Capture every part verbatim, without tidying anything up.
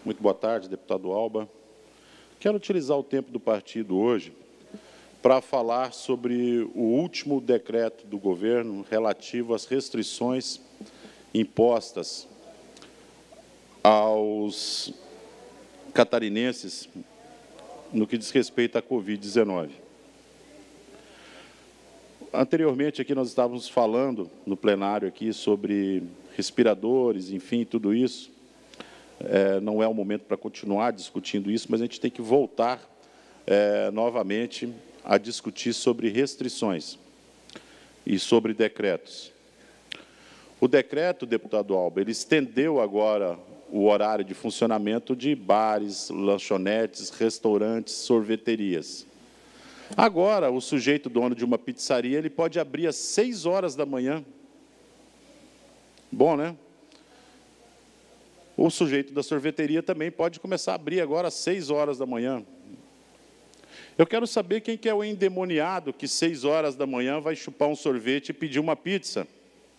Muito boa tarde, deputado Alba. Quero utilizar o tempo do partido hoje para falar sobre o último decreto do governo relativo às restrições impostas aos catarinenses no que diz respeito à Covid dezenove. Anteriormente, aqui nós estávamos falando no plenário aqui sobre respiradores, enfim, tudo isso. É, não é o momento para continuar discutindo isso, mas a gente tem que voltar é, novamente a discutir sobre restrições e sobre decretos. O decreto, deputado Alba, ele estendeu agora o horário de funcionamento de bares, lanchonetes, restaurantes, sorveterias. Agora, o sujeito dono de uma pizzaria, ele pode abrir às seis horas da manhã. Bom, né? O sujeito da sorveteria também pode começar a abrir agora às seis horas da manhã. Eu quero saber quem que é o endemoniado que seis horas da manhã vai chupar um sorvete e pedir uma pizza.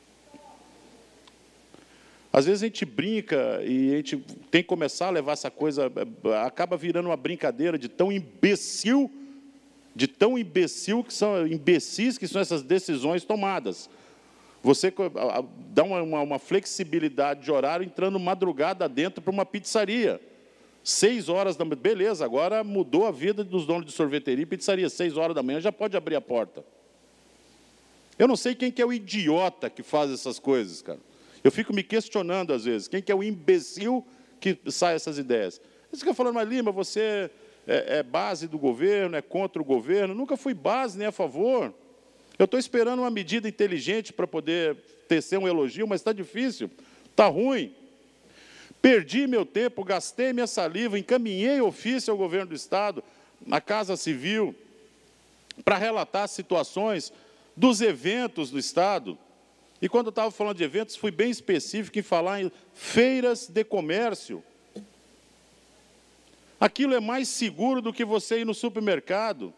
Às vezes a gente brinca e a gente tem que começar a levar essa coisa, acaba virando uma brincadeira de tão imbecil, de tão imbecil que são imbecis que são essas decisões tomadas. Você dá uma, uma, uma flexibilidade de horário entrando madrugada dentro para uma pizzaria. Seis horas da manhã, beleza, agora mudou a vida dos donos de sorveteria e pizzaria. Seis horas da manhã já pode abrir a porta. Eu não sei quem que é o idiota que faz essas coisas, cara. Eu fico me questionando às vezes, quem que é o imbecil que sai essas ideias. Você fica falando, mas Lima, você é, é base do governo, é contra o governo. Nunca fui base nem a favor. Eu estou esperando uma medida inteligente para poder tecer um elogio, mas está difícil, está ruim. Perdi meu tempo, gastei minha saliva, encaminhei ofício ao governo do Estado, na Casa Civil, para relatar situações dos eventos do Estado. E quando eu estava falando de eventos, fui bem específico em falar em feiras de comércio. Aquilo é mais seguro do que você ir no supermercado.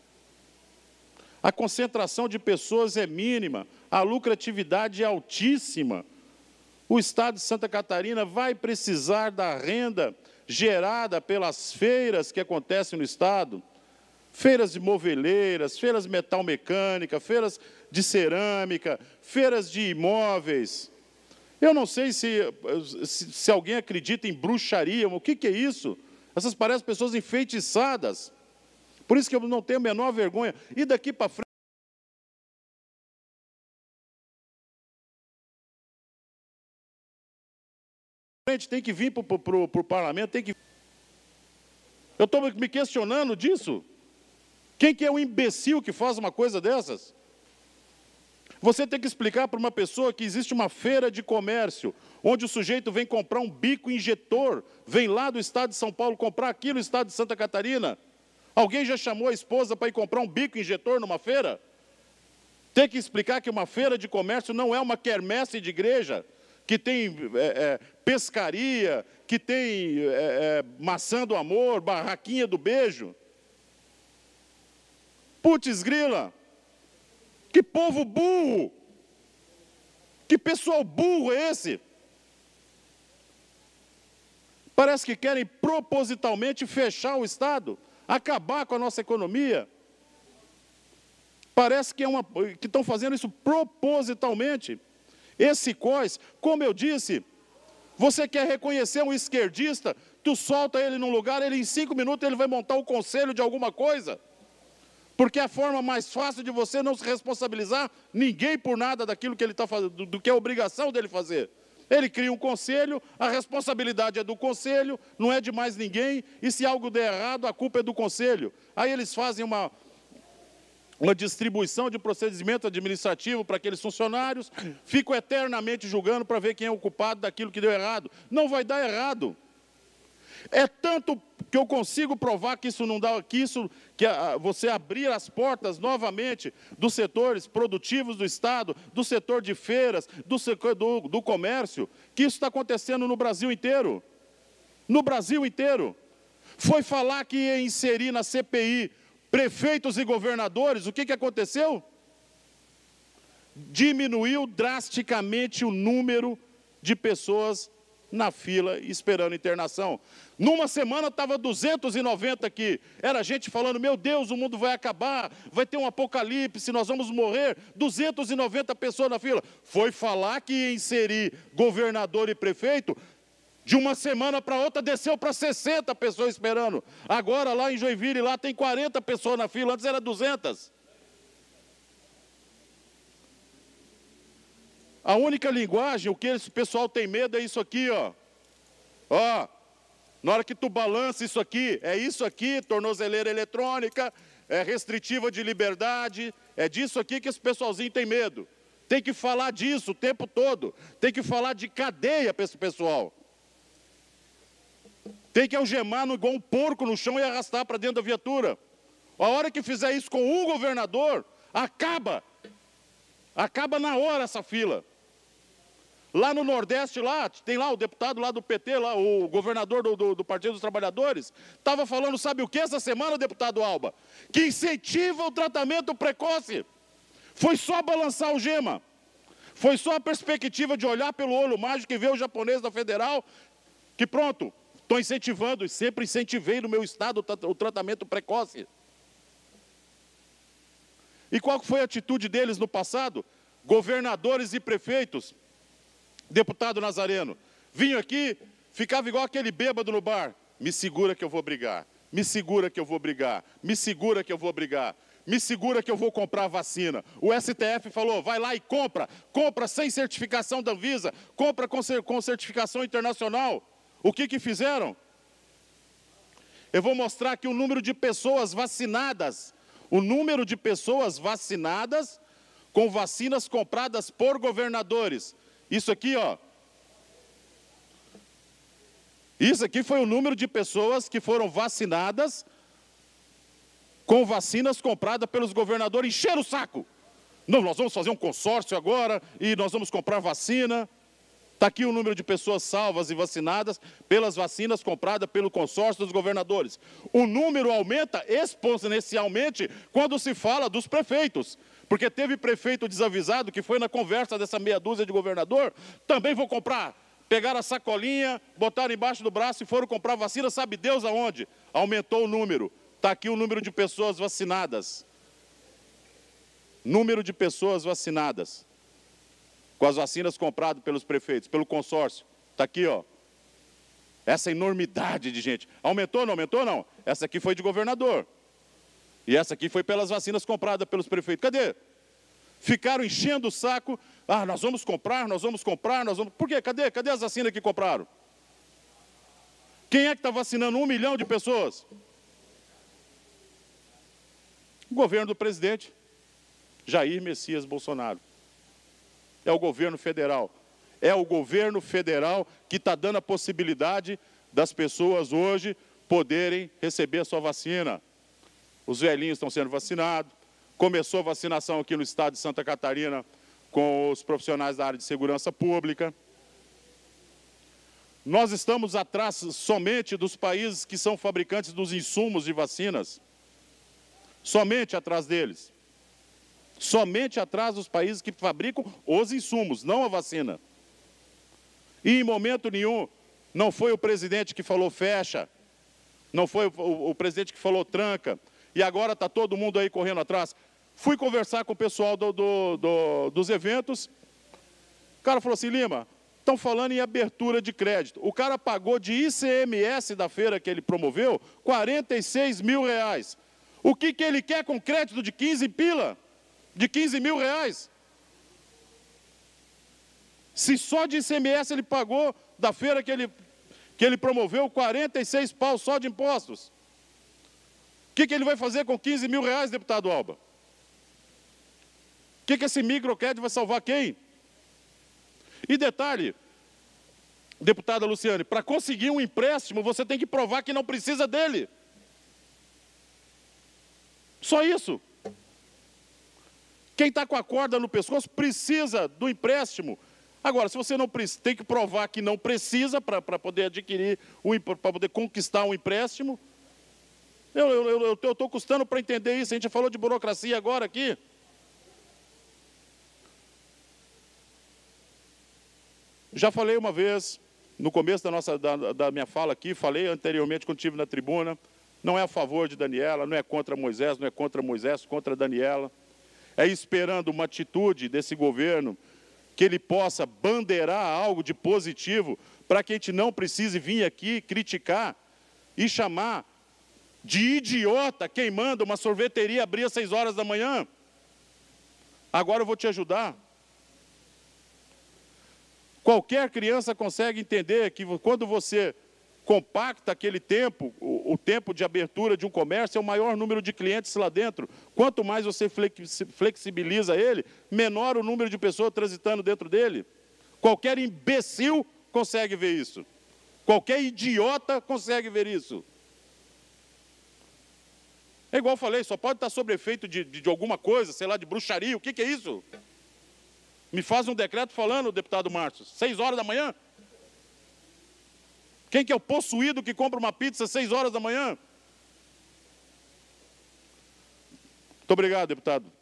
A concentração de pessoas é mínima, a lucratividade é altíssima. O Estado de Santa Catarina vai precisar da renda gerada pelas feiras que acontecem no Estado. Feiras de moveleiras, feiras de metal mecânica, feiras de cerâmica, feiras de imóveis. Eu não sei se, se, se alguém acredita em bruxaria, o que, que é isso? Essas parecem pessoas enfeitiçadas. Por isso que eu não tenho a menor vergonha. E daqui para frente, tem que vir para o parlamento, tem que... Eu estou me questionando disso. Quem que é o imbecil que faz uma coisa dessas? Você tem que explicar para uma pessoa que existe uma feira de comércio, onde o sujeito vem comprar um bico injetor, vem lá do estado de São Paulo comprar aqui no estado de Santa Catarina. Alguém já chamou a esposa para ir comprar um bico injetor numa feira? Tem que explicar que uma feira de comércio não é uma quermesse de igreja, que tem é, é, pescaria, que tem é, é, maçã do amor, barraquinha do beijo. Putz grila, que povo burro, que pessoal burro é esse? Parece que querem propositalmente fechar o Estado, acabar com a nossa economia. Parece que, é uma, que estão fazendo isso propositalmente. Esse C O S, como eu disse, você quer reconhecer um esquerdista, tu solta ele num lugar, ele em cinco minutos ele vai montar o conselho de alguma coisa. Porque é a forma mais fácil de você não se responsabilizar ninguém por nada daquilo que ele está fazendo, do, do que é obrigação dele fazer. Ele cria um conselho, a responsabilidade é do conselho, não é de mais ninguém, e se algo der errado, a culpa é do conselho. Aí eles fazem uma, uma distribuição de procedimento administrativo para aqueles funcionários, ficam eternamente julgando para ver quem é o culpado daquilo que deu errado. Não vai dar errado. É tanto que eu consigo provar que isso não dá, que isso, que a, você abrir as portas novamente dos setores produtivos do Estado, do setor de feiras, do setor do, do comércio, que isso está acontecendo no Brasil inteiro. No Brasil inteiro. Foi falar que ia inserir na C P I prefeitos e governadores, o que, que aconteceu? Diminuiu drasticamente o número de pessoas na fila esperando internação. Numa semana estava duzentos e noventa aqui. Era gente falando, meu Deus, o mundo vai acabar, vai ter um apocalipse, nós vamos morrer. duzentas e noventa pessoas na fila. Foi falar que ia inserir governador e prefeito, de uma semana para outra desceu para sessenta pessoas esperando. Agora lá em Joinville, lá tem quarenta pessoas na fila, antes era duzentas. A única linguagem, o que esse pessoal tem medo é isso aqui, ó. Ó, na hora que tu balança isso aqui, é isso aqui, tornozeleira eletrônica, é restritiva de liberdade, é disso aqui que esse pessoalzinho tem medo. Tem que falar disso o tempo todo, tem que falar de cadeia para esse pessoal. Tem que algemar no, igual um porco no chão e arrastar para dentro da viatura. A hora que fizer isso com um governador, acaba. Acaba na hora essa fila. Lá no Nordeste, lá, tem lá o deputado lá do P T, lá, o governador do, do, do Partido dos Trabalhadores, estava falando, sabe o que essa semana, deputado Alba? Que incentiva o tratamento precoce. Foi só balançar o gema. Foi só a perspectiva de olhar pelo olho mágico e ver o japonês da Federal, que pronto, estou incentivando, e sempre incentivei no meu estado o tratamento precoce. E qual foi a atitude deles no passado? Governadores e prefeitos, deputado Nazareno, vinha aqui, ficava igual aquele bêbado no bar. Me segura que eu vou brigar, me segura que eu vou brigar, me segura que eu vou brigar, me segura que eu vou comprar vacina. O S T F falou, vai lá e compra, compra sem certificação da Anvisa, compra com, com certificação internacional. O que que fizeram? Eu vou mostrar aqui o número de pessoas vacinadas, o número de pessoas vacinadas com vacinas compradas por governadores. Isso aqui, ó. Isso aqui foi o número de pessoas que foram vacinadas com vacinas compradas pelos governadores. Encheram o saco. Não, nós vamos fazer um consórcio agora e nós vamos comprar vacina. Está aqui o número de pessoas salvas e vacinadas pelas vacinas compradas pelo consórcio dos governadores. O número aumenta exponencialmente quando se fala dos prefeitos. Porque teve prefeito desavisado que foi na conversa dessa meia dúzia de governador, também vou comprar. Pegaram a sacolinha, botaram embaixo do braço e foram comprar vacina, sabe Deus aonde? Aumentou o número. Está aqui o número de pessoas vacinadas. Número de pessoas vacinadas. Com as vacinas compradas pelos prefeitos, pelo consórcio. Está aqui, ó. Essa enormidade de gente. Aumentou ou não aumentou, não? Essa aqui foi de governador. E essa aqui foi pelas vacinas compradas pelos prefeitos. Cadê? Ficaram enchendo o saco. Ah, nós vamos comprar, nós vamos comprar, nós vamos... Por quê? Cadê? Cadê as vacinas que compraram? Quem é que está vacinando um milhão de pessoas? O governo do presidente Jair Messias Bolsonaro. É o governo federal. É o governo federal que está dando a possibilidade das pessoas hoje poderem receber a sua vacina. Os velhinhos estão sendo vacinados. Começou a vacinação aqui no estado de Santa Catarina com os profissionais da área de segurança pública. Nós estamos atrás somente dos países que são fabricantes dos insumos de vacinas. Somente atrás deles. Somente atrás dos países que fabricam os insumos, não a vacina. E em momento nenhum, não foi o presidente que falou fecha, não foi o, o, o presidente que falou tranca, e agora está todo mundo aí correndo atrás. Fui conversar com o pessoal do, do, do, dos eventos, o cara falou assim, Lima, estão falando em abertura de crédito. O cara pagou de I C M S da feira que ele promoveu, quarenta e seis mil reais. O que, que ele quer com crédito de quinze pila? De quinze mil reais? Se só de I C M S ele pagou da feira que ele, que ele promoveu, quarenta e seis pau só de impostos. O que, que ele vai fazer com quinze mil reais, deputado Alba? O que, que esse microcrédito vai salvar quem? E detalhe, deputada Luciane, para conseguir um empréstimo, você tem que provar que não precisa dele. Só isso. Quem está com a corda no pescoço precisa do empréstimo. Agora, se você não precisa, tem que provar que não precisa para poder adquirir, para poder conquistar um empréstimo. Eu estou custando para entender isso. A gente falou de burocracia agora aqui. Já falei uma vez, no começo da, nossa, da, da minha fala aqui, falei anteriormente quando estive na tribuna, não é a favor de Daniela, não é contra Moisés, não é contra Moisés, contra Daniela. É esperando uma atitude desse governo que ele possa bandeirar algo de positivo para que a gente não precise vir aqui criticar e chamar de idiota quem manda uma sorveteria abrir às seis horas da manhã. Agora eu vou te ajudar. Qualquer criança consegue entender que quando você compacta aquele tempo, o, o tempo de abertura de um comércio é o maior número de clientes lá dentro. Quanto mais você flexibiliza ele, menor o número de pessoas transitando dentro dele. Qualquer imbecil consegue ver isso. Qualquer idiota consegue ver isso. É igual eu falei, só pode estar sob efeito de, de, de alguma coisa, sei lá, de bruxaria. O que, que é isso? Me faz um decreto falando, deputado Márcio, seis horas da manhã? Quem que é o possuído que compra uma pizza às seis horas da manhã? Muito obrigado, deputado.